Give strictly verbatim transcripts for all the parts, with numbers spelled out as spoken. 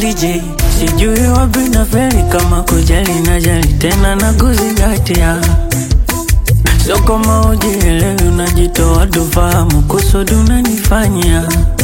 D J. Sijui wapi na feli kama kujali na jali tena na kuzingatia. Sio kama ujielewi unajitoa tufahamu kusudi unanifanyia.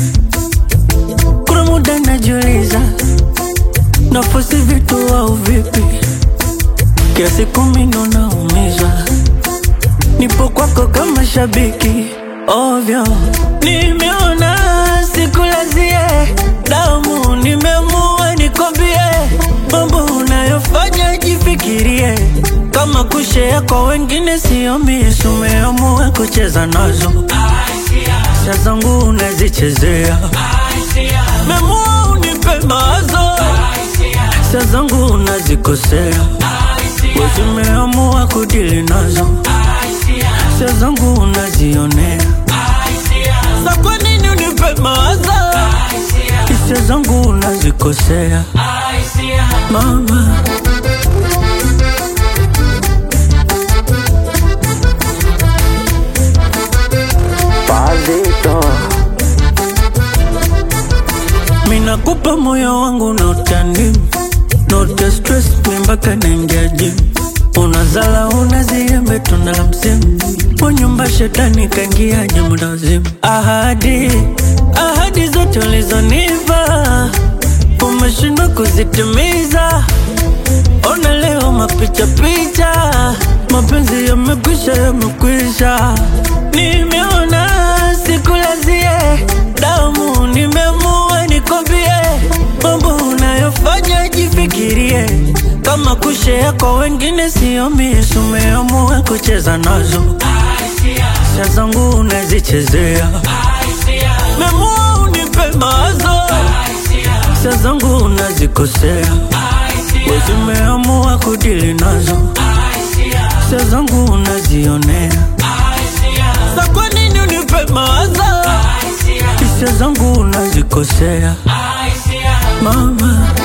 Kuna muda najiuliza nafosi vitu au vipi, kiasi kumi ndo naumizwa. Nipo kwako kama shabiki ovyo, nimeona sikulazie damu, nimeamua nikwambie mambo unayofanya jifikirie. Kama kushare kwa wengine sio misu, umeamua kucheza nazo. Sha zangu unazichezea, umeamua unipe mawazo. Sha zangu unazikosea, wewe umeamua kudili nazo. Sha zangu unazionea, sa kwa nini unipe mawazo? Sha zangu unazikosea mama. Mina kupa moyo wangu na utani, no te stress mpaka naingia gym. Unazala unaziembe tunda la msimu, kwa nyumba shetani kaingia muda wazimu. Ahadi, ahadi zote ulizonipa umeshindwa kuzitimiza. Ona leo mapicha picha, mapenzi yamekwisha yamekwisha. Nimeona sikulazie damu, nimeamua nikwambie mambo unayofanya jifikirie. Kama kushare kwa wengine sio misu, umeamua kucheza nazo. Sha zangu unazichezea, umeamua unipe mawazo. Sha zangu unazikosea, wewe umeamua kudili nazo. Sha zangu unazionea, sa kwa nini unipe mawazo? Sha zangu unazikosea mama.